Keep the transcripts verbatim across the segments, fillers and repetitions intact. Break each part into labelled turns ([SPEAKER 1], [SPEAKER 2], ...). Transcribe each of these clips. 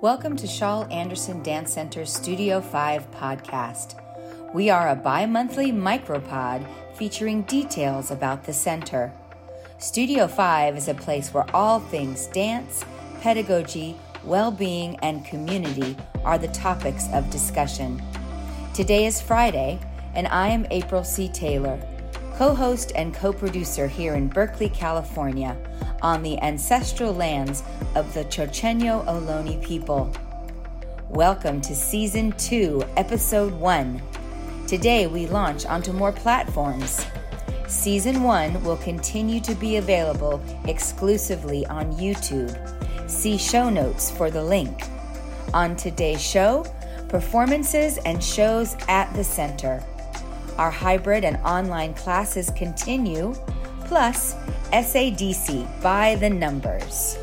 [SPEAKER 1] Welcome to Shaul Anderson Dance Center's Studio five podcast. We are a bi-monthly micropod featuring details about the center. Studio five is a place where all things dance, pedagogy, well-being, and community are the topics of discussion. Today is Friday, and I am April C. Taylor, co-host and co-producer here in Berkeley, California, on the ancestral lands of the Chochenyo Ohlone people. Welcome to Season two, Episode one. Today we launch onto more platforms. Season one will continue to be available exclusively on YouTube. See show notes for the link. On today's show, performances and shows at the center. Our hybrid and online classes continue, plus S A D C by the numbers.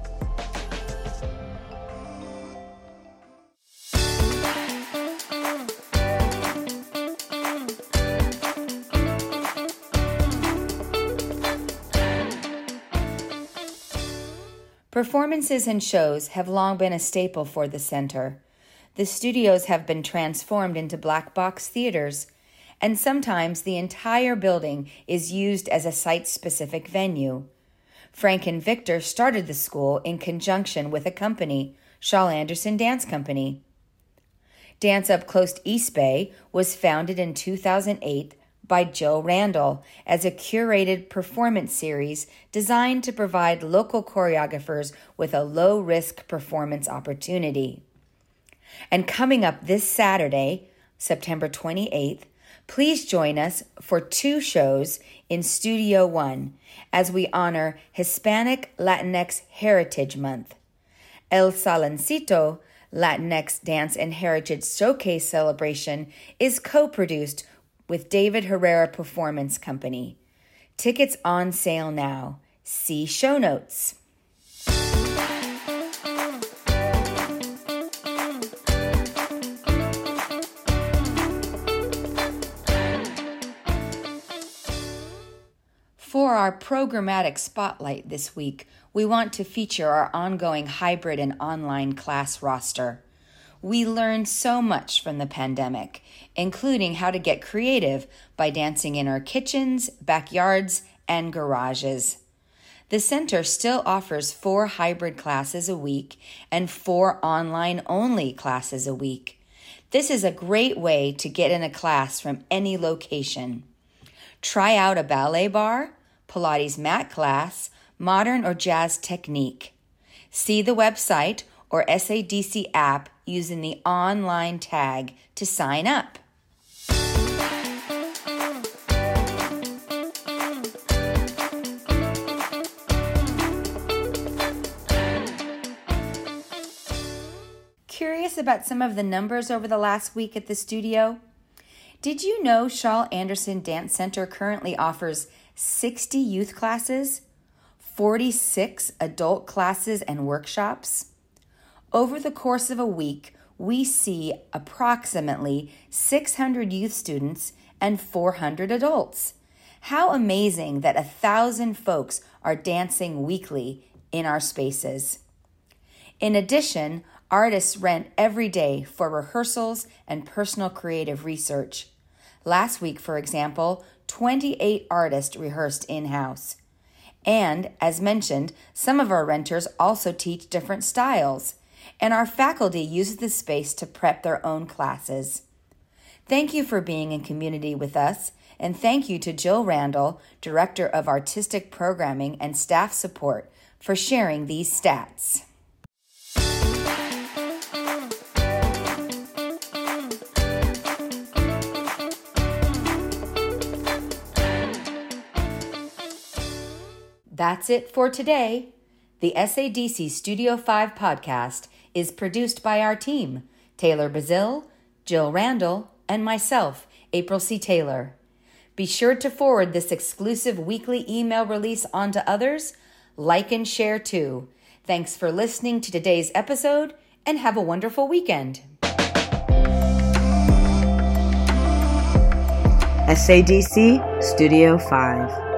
[SPEAKER 1] Performances and shows have long been a staple for the center. The studios have been transformed into black box theaters, and sometimes the entire building is used as a site-specific venue. Frank and Victor started the school in conjunction with a company, Shaul Anderson Dance Company. Dance Up Close East Bay was founded in two thousand eight by Jill Randall as a curated performance series designed to provide local choreographers with a low-risk performance opportunity. And coming up this Saturday, September twenty-eighth, please join us for two shows in Studio One as we honor Hispanic Latinx Heritage Month. El Saloncito Latinx Dance and Heritage Showcase Celebration is co-produced with David Herrera Performance Company. Tickets on sale now. See show notes. For our programmatic spotlight this week, we want to feature our ongoing hybrid and online class roster. We learned so much from the pandemic, including how to get creative by dancing in our kitchens, backyards, and garages. The center still offers four hybrid classes a week and four online-only classes a week. This is a great way to get in a class from any location. Try out a ballet bar, Pilates mat class, modern or jazz technique. See the website or S A D C app using the online tag to sign up. Curious about some of the numbers over the last week at the studio? Did you know Shaul Anderson Dance Center currently offers sixty youth classes, forty-six adult classes and workshops? Over the course of a week, we see approximately six hundred youth students and four hundred adults. How amazing that a thousand folks are dancing weekly in our spaces. In addition, artists rent every day for rehearsals and personal creative research. Last week, for example, twenty-eight artists rehearsed in-house. And, as mentioned, some of our renters also teach different styles, and our faculty uses the space to prep their own classes. Thank you for being in community with us, and thank you to Jill Randall, Director of Artistic Programming and Staff Support, for sharing these stats. That's it for today. The S A D C Studio five podcast is produced by our team, Taylor Bazil, Jill Randall, and myself, April C. Taylor. Be sure to forward this exclusive weekly email release on to others. Like and share too. Thanks for listening to today's episode, and have a wonderful weekend.
[SPEAKER 2] S A D C Studio five.